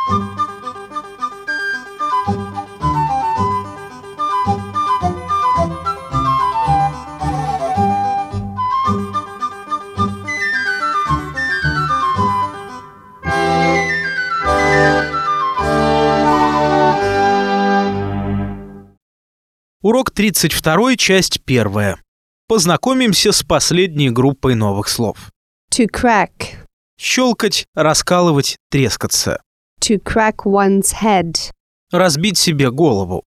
Урок 32, часть 1. Познакомимся с последней группой новых слов. To crack. Щелкать, раскалывать, трескаться. To crack one's head. Разбить себе голову.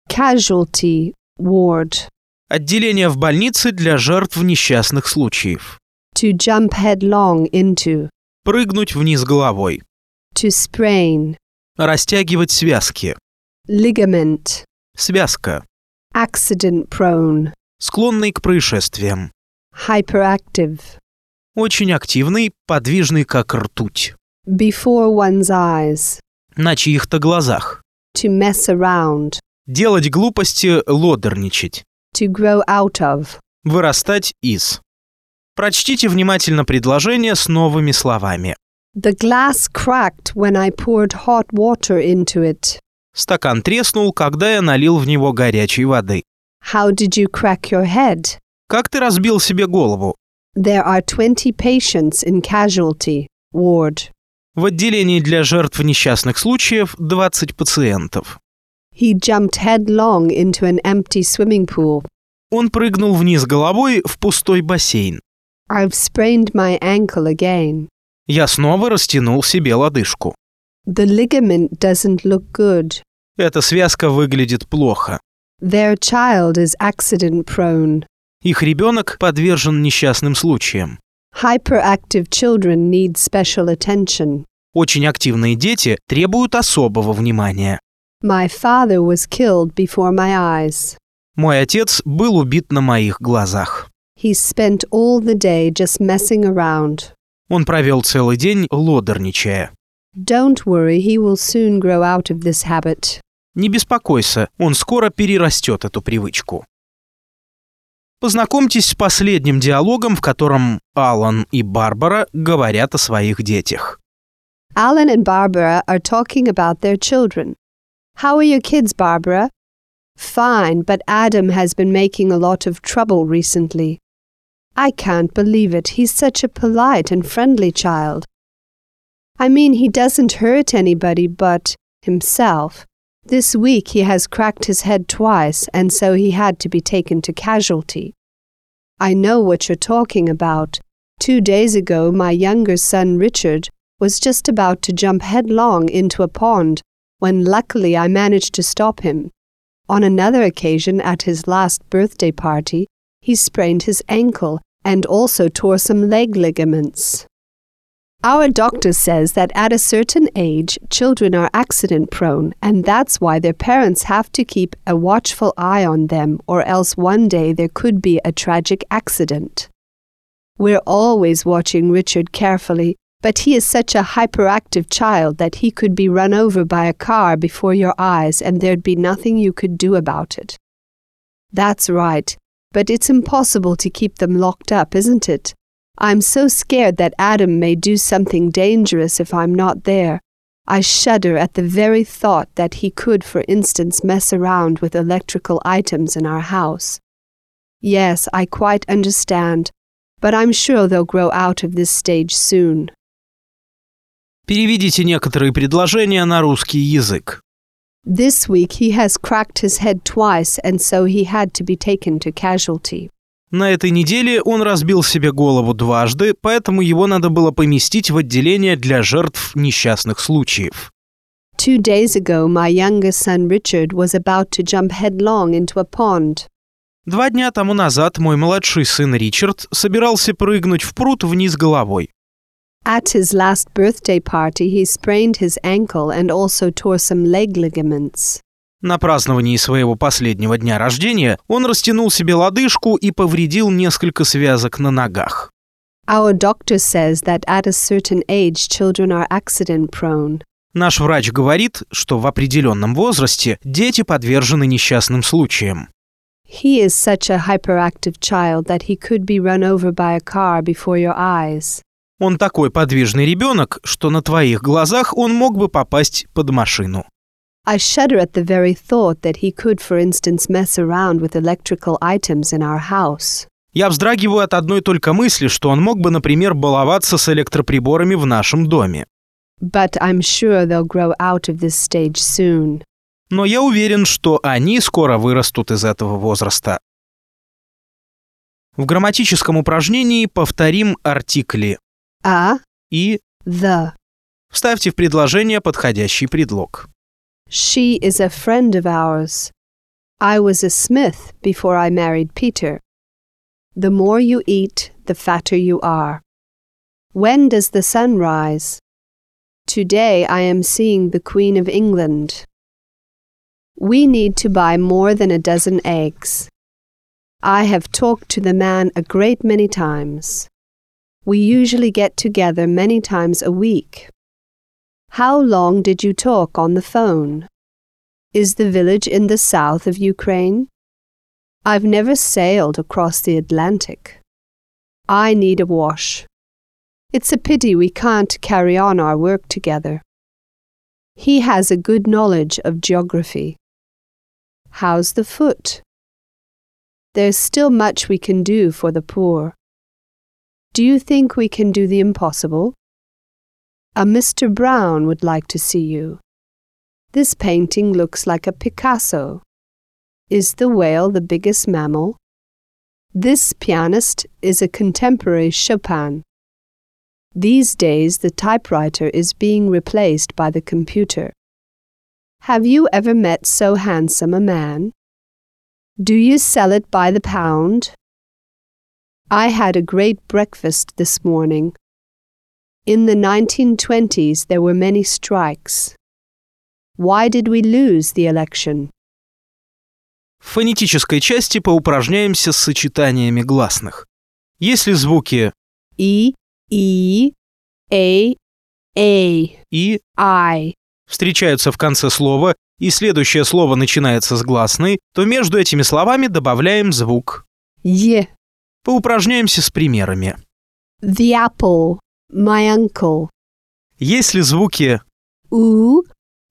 Casualty ward. Отделение в больнице для жертв несчастных случаев. To jump headlong into. Прыгнуть вниз головой. To sprain. Растягивать связки. Ligament. Связка. Accident prone. Склонный к происшествиям. Hyperactive. Очень активный, подвижный, как ртуть. Before one's eyes. На чьих-то глазах. To mess around. Делать глупости, лодерничать. To grow out of. Вырастать из. Прочтите внимательно предложение с новыми словами. The glass cracked when I poured hot water into it. Стакан треснул, когда я налил в него горячей воды. How did you crack your head? Как ты разбил себе голову? There are 20 patients in casualty ward. В отделении для жертв несчастных случаев 20 пациентов. He jumped headlong into an empty swimming pool. Он прыгнул вниз головой в пустой бассейн. I've sprained my ankle again. Я снова растянул себе лодыжку. The ligament doesn't look good. Эта связка выглядит плохо. Their child is accident prone. Их ребенок подвержен несчастным случаям. Hyperactive children need special attention. Очень активные дети требуют особого внимания. My father was killed before my eyes. Мой отец был убит на моих глазах. He spent all the day just messing around. Он провел целый день, лодерничая. Don't worry, he will soon grow out of this habit. Не беспокойся, он скоро перерастет эту привычку. Познакомьтесь с последним диалогом, в котором Алан и Барбара говорят о своих детях. Alan and Barbara are talking about their children. How are your kids, Barbara? Fine, but Adam has been making a lot of trouble recently. I can't believe it. He's such a polite and friendly child. I mean, he doesn't hurt anybody but himself. This week he has cracked his head twice, and so he had to be taken to casualty. I know what you're talking about. 2 days ago, my younger son Richard was just about to jump headlong into a pond, when luckily I managed to stop him. On another occasion, at his last birthday party, he sprained his ankle and also tore some leg ligaments. Our doctor says that at a certain age, children are accident-prone, and that's why their parents have to keep a watchful eye on them, or else one day there could be a tragic accident. We're always watching Richard carefully, but he is such a hyperactive child that he could be run over by a car before your eyes, and there'd be nothing you could do about it. That's right, but it's impossible to keep them locked up, isn't it? I'm so scared that Adam may do something dangerous if I'm not there. I shudder at the very thought that he could, for instance, mess around with electrical items in our house. Yes, I quite understand, but I'm sure they'll grow out of this stage soon. Переведите некоторые предложения на русский язык. This week he has cracked his head twice, and so he had to be taken to casualty. На этой неделе он разбил себе голову дважды, поэтому его надо было поместить в отделение для жертв несчастных случаев. 2 days ago, my younger son Richard was about to jump headlong into a pond. 2 дня тому назад мой младший сын Ричард собирался прыгнуть в пруд вниз головой. At his last birthday party, he sprained his ankle and also tore some leg ligaments. На праздновании своего последнего дня рождения он растянул себе лодыжку и повредил несколько связок на ногах. Our doctor says that at a certain age, children are accident-prone. Наш врач говорит, что в определенном возрасте дети подвержены несчастным случаям. He is such a hyperactive child that he could be run over by a car before your eyes. Он такой подвижный ребенок, что на твоих глазах он мог бы попасть под машину. I shudder at the very thought that he could, for instance, mess around with electrical items in our house. Я вздрагиваю от одной только мысли, что он мог бы, например, баловаться с электроприборами в нашем доме. But I'm sure they'll grow out of this stage soon. Но я уверен, что они скоро вырастут из этого возраста. В грамматическом упражнении повторим артикли A, и the. вставьте в предложение подходящий предлог. She is a friend of ours. I was a smith before I married Peter. The more you eat, the fatter you are. When does the sun rise? Today I am seeing the Queen of England. We need to buy more than a dozen eggs. I have talked to the man a great many times. We usually get together many times a week. How long did you talk on the phone? Is the village in the south of Ukraine? I've never sailed across the Atlantic. I need a wash. It's a pity we can't carry on our work together. He has a good knowledge of geography. How's the foot? There's still much we can do for the poor. Do you think we can do the impossible? A Mr. Brown would like to see you. This painting looks like a Picasso. Is the whale the biggest mammal? This pianist is a contemporary Chopin. These days the typewriter is being replaced by the computer. Have you ever met so handsome a man? Do you sell it by the pound? I had a great breakfast this morning. In the 1920s there were many strikes. Why did we lose the election? В фонетической части поупражняемся с сочетаниями гласных. Если звуки E, A, и I встречаются в конце слова, и следующее слово начинается с гласной, то между этими словами добавляем звук. Y. Поупражняемся с примерами. The apple, my uncle. Если звуки O,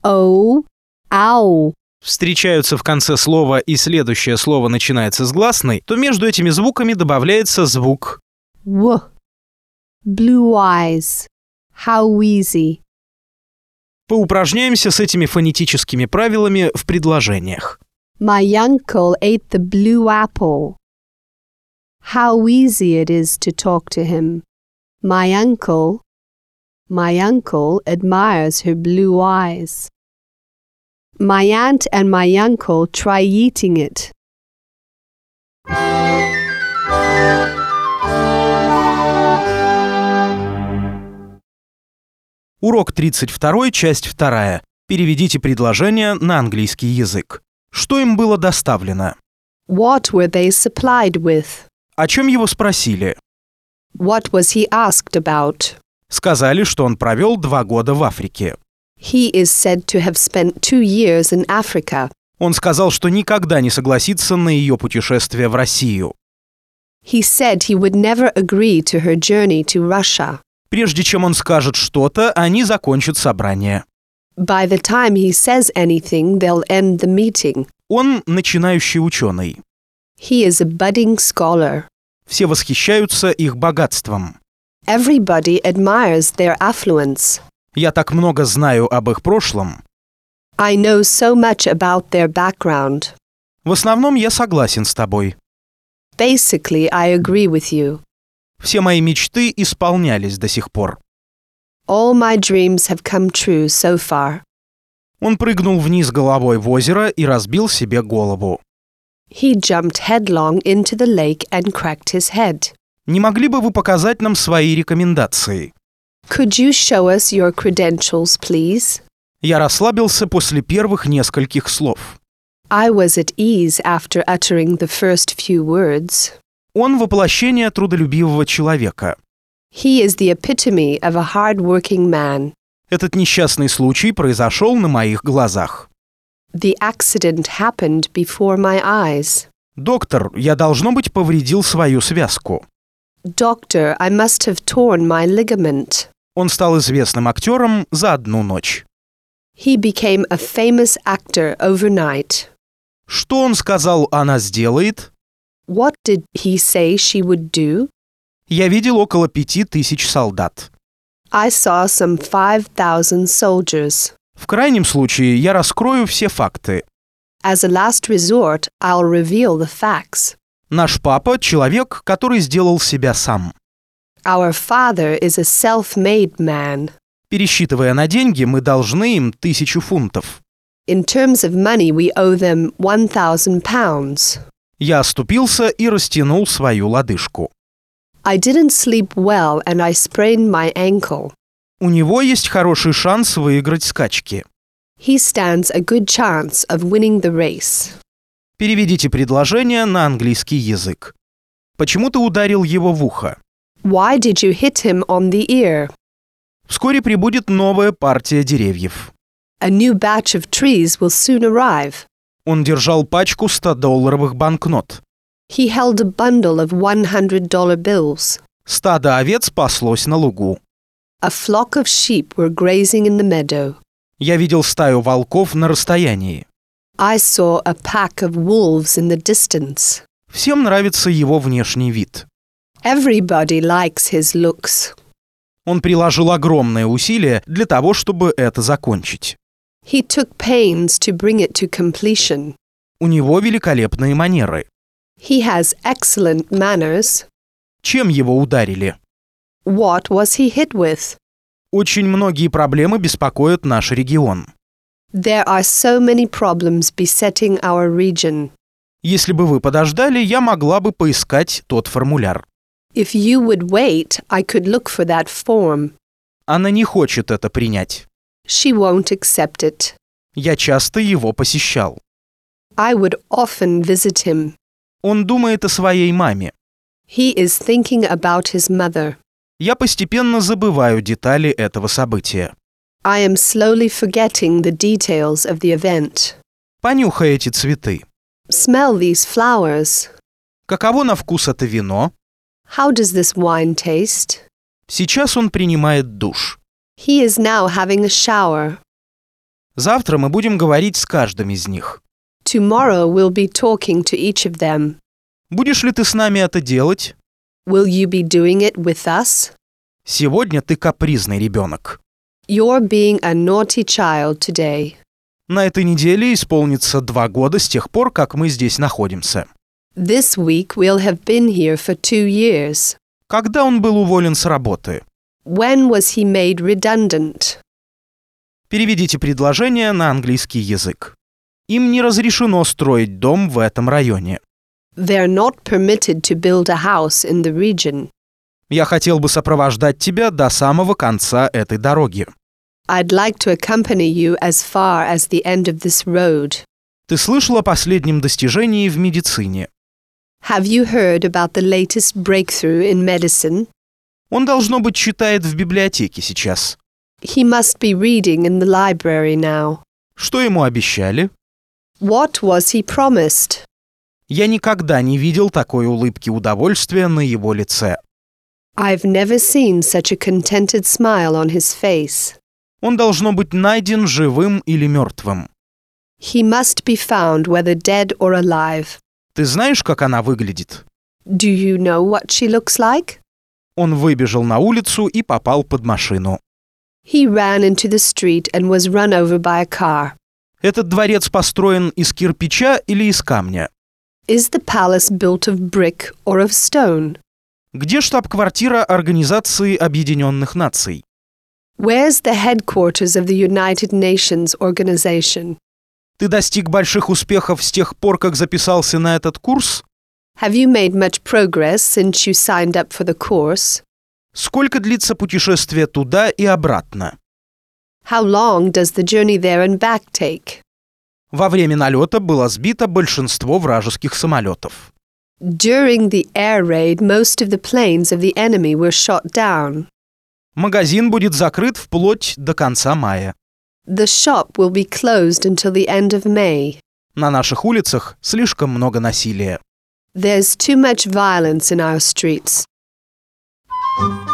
ow. встречаются в конце слова, и следующее слово начинается с гласной, то между этими звуками добавляется звук. W. Blue eyes. How wheezy. Поупражняемся с этими фонетическими правилами в предложениях. My uncle ate the blue apple. How easy it is to talk to him. My uncle admires her blue eyes. My aunt and my uncle try eating it. Урок 32, часть 2. Переведите предложение на английский язык. Что им было доставлено? What were they supplied with? О чем его спросили? What was he asked about? Сказали, что он провел 2 года в Африке. He is said to have spent 2 years in Africa. Он сказал, что никогда не согласится на ее путешествие в Россию. He said he would never agree to her journey to Russia. Прежде чем он скажет что-то, они закончат собрание. By the time he says anything, they'll end the meeting. Он начинающий ученый. He is a budding scholar. Все восхищаются их богатством. Everybody admires their affluence. Я так много знаю об их прошлом. I know so much about their background. В основном я согласен с тобой. Basically, I agree with you. Все мои мечты исполнялись до сих пор. All my dreams have come true so far. Он прыгнул вниз головой в озеро и разбил себе голову. He jumped headlong into the lake and cracked his head. Не могли бы вы показать нам свои рекомендации? Could you show us your credentials, please? Я расслабился после первых нескольких слов. I was at ease after uttering the first few words. Он воплощение трудолюбивого человека. He is the epitome of a hard-working man. Этот несчастный случай произошел на моих глазах. The accident happened before my eyes. Доктор, я, должно быть, повредил свою связку. Doctor, I must have torn my ligament. Он стал известным актером за одну ночь. He became a famous actor overnight. Что он сказал, она сделает? What did he say she would do? Я видел около 5000 солдат. I saw some 5,000 soldiers. В крайнем случае, я раскрою все факты. As a last resort, I'll reveal the facts. Наш папа – человек, который сделал себя сам. Our father is a self-made man. Пересчитывая на деньги, мы должны им 1000 фунтов. In terms of money, we owe them 1,000 pounds. Я оступился и растянул свою лодыжку. I didn't sleep well and I sprained my ankle. У него есть хороший шанс выиграть скачки. He stands a good chance of winning the race. Переведите предложение на английский язык. Почему ты ударил его в ухо? Why did you hit him on the ear? Вскоре прибудет новая партия деревьев. A new batch of trees will soon arrive. Он держал пачку $100 банкнот. He held a bundle of $100 bills. Стадо овец паслось на лугу. A flock of sheep were grazing in the meadow. Я видел стаю волков на расстоянии. I saw a pack of wolves in the distance. Всем нравится его внешний вид. Everybody likes his looks. Он приложил огромные усилия для того, чтобы это закончить. He took pains to bring it to completion. У него великолепные манеры. He has excellent manners. Чем его ударили? What was he hit with? Очень многие проблемы беспокоят наш регион. There are so many problems besetting our region. Если бы вы подождали, я могла бы поискать тот формуляр. If you would wait, I could look for that form. Она не хочет это принять. She won't accept it. Я часто его посещал. I would often visit him. Он думает о своей маме. He is thinking about his mother. Я постепенно забываю детали этого события. I am slowly forgetting the details of the event. Понюхай эти цветы. Smell these flowers. Каково на вкус это вино? How does this wine taste? Сейчас он принимает душ. He is now having a shower. Завтра мы будем говорить с каждым из них. Tomorrow we'll be talking to each of them. Будешь ли ты с нами это делать? Will you be doing it with us? Сегодня ты капризный ребенок. You're being a naughty child today. На этой неделе исполнится 2 года с тех пор, как мы здесь находимся. This week we'll have been here for 2 years. Когда он был уволен с работы? When was he made redundant? Переведите предложение на английский язык. Им не разрешено строить дом в этом районе. They're not permitted to build a house in the region. Я хотел бы сопровождать тебя до самого конца этой дороги. I'd like to accompany you as far as the end of this road. Ты слышал о последнем достижении в медицине? Have you heard about the latest breakthrough in medicine? Он, должно быть, читает в библиотеке сейчас. He must be reading in the library now. Что ему обещали? What was he promised? Я никогда не видел такой улыбки удовольствия на его лице. I've never seen such a contented smile on his face. Он должно быть найден живым или мертвым. He must be found whether dead or alive. Ты знаешь, как она выглядит? Do you know what she looks like? Он выбежал на улицу и попал под машину. He ran into the street and was run over by a car. Этот дворец построен из кирпича или из камня? Is the palace built of brick or of stone? Где штаб-квартира Организации Объединенных Наций? Where's the headquarters of the United Nations organization? Ты достиг больших успехов с тех пор, как записался на этот курс? Have you made much progress since you signed up for the course? Сколько длится путешествие туда и обратно? How long does the journey there and back take? Во время налета было сбито большинство вражеских самолетов. During the air raid, most of the planes of the enemy were shot down. Магазин будет закрыт вплоть до конца мая. The shop will be closed until the end of May. На наших улицах слишком много насилия. There's too much violence in our streets. you.